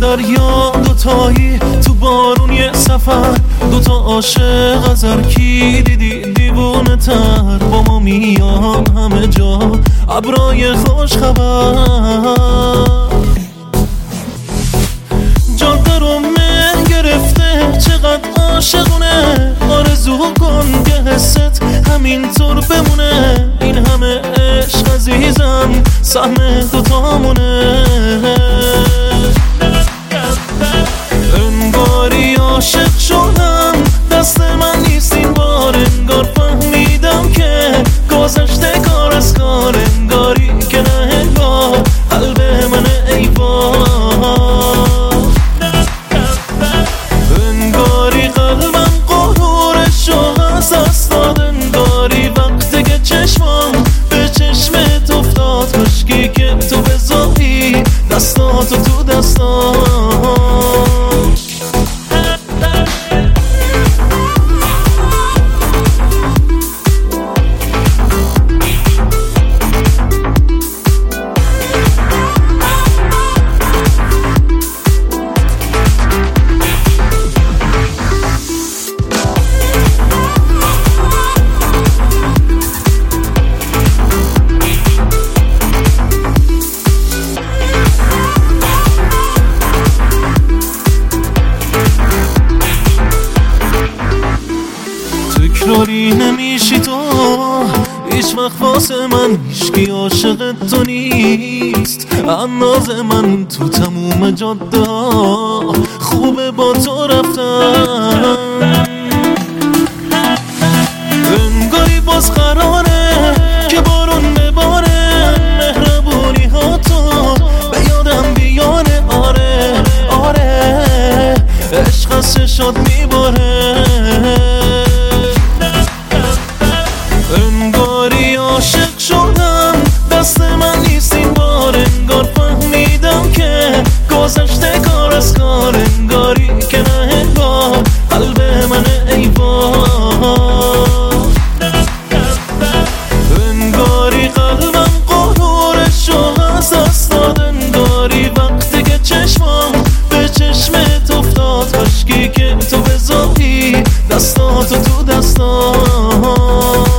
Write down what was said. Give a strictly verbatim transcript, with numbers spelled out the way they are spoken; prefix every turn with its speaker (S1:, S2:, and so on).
S1: دریا دوتایی تو بارون یه سفر، دوتا عاشق از هر کی دیدی دیوونه تر. با ما میان همه جا ابرای خوش خبر، جاده رو من گرفته چقدر عاشقونه. آرزو کن که حست همینطور بمونه، این همه عشق عزیزم سهم دوتامونه. انگاری عاشق شدم دست من نیست این بار، انگار فهمیدم که گذشته کار از کار، انگاری که نه انگار قلب من ای بار. انگاری قلبم قرورشو از دست داد، انگاری وقتی که چشمم به چشمت افتاد، کشکی که تو بذاری دستاتو تو دستام. تکراری نمیشی تو هیچ وقت واسه من، هیچکی عاشق تو نیست انداز من. تو تموم جاده ها خوبه با تو رفتن، انگاری باز قراره که بارون بباره، مهربونی ها تو به یادم بیاره. آره آره عشق از چشات میباره، انگاری عاشق شدم دست من نیست این بار، انگار فهمیدم که گذشته کار از کار، انگاری که نه انگار قلب من ای بار. انگاری قلبم قرورشو از دست داد، انگاری وقتی که چشمم به چشمت افتاد، کاشکی که تو بذاری دستاتو تو دستام.